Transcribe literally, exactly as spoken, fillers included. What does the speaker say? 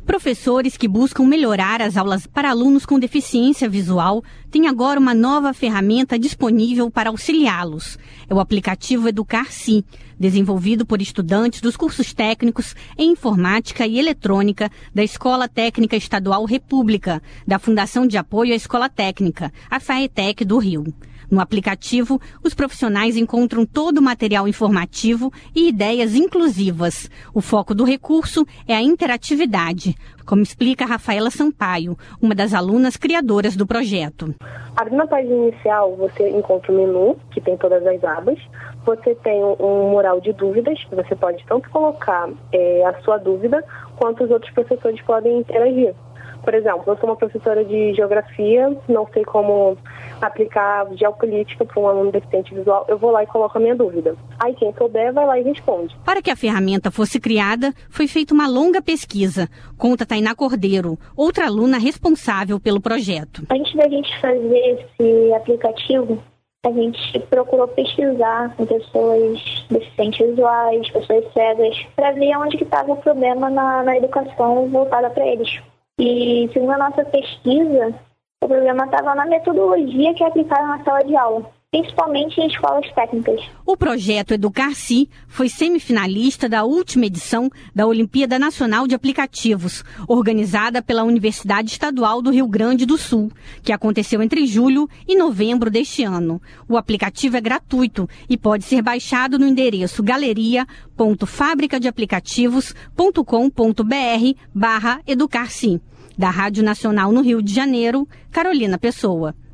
Professores que buscam melhorar as aulas para alunos com deficiência visual têm agora uma nova ferramenta disponível para auxiliá-los. É o aplicativo Educar-se, desenvolvido por estudantes dos cursos técnicos em Informática e Eletrônica da Escola Técnica Estadual República, da Fundação de Apoio à Escola Técnica, a FAETEC do Rio. No aplicativo, os profissionais encontram todo o material informativo e ideias inclusivas. O foco do recurso é a interatividade, como explica Rafaela Sampaio, uma das alunas criadoras do projeto. Abrindo a página inicial, você encontra o menu, que tem todas as abas. Você tem um mural de dúvidas, que você pode tanto colocar é, a sua dúvida, quanto os outros professores podem interagir. Por exemplo, eu sou uma professora de geografia, não sei como aplicar geopolítica para um aluno deficiente visual, eu vou lá e coloco a minha dúvida. Aí quem souber vai lá e responde. Para que a ferramenta fosse criada, foi feita uma longa pesquisa, conta Tainá Cordeiro, outra aluna responsável pelo projeto. Antes da gente fazer esse aplicativo, a gente procurou pesquisar com pessoas deficientes visuais, pessoas cegas, para ver onde que estava o problema na, na educação voltada para eles. E, segundo a nossa pesquisa, o problema estava na metodologia que é aplicada na sala de aula, principalmente em escolas técnicas. O projeto Educar-se foi semifinalista da última edição da Olimpíada Nacional de Aplicativos, organizada pela Universidade Estadual do Rio Grande do Sul, que aconteceu entre julho e novembro deste ano. O aplicativo é gratuito e pode ser baixado no endereço galeria ponto fabrica de aplicativos ponto com ponto br barra educar-se. Da Rádio Nacional no Rio de Janeiro, Carolina Pessoa.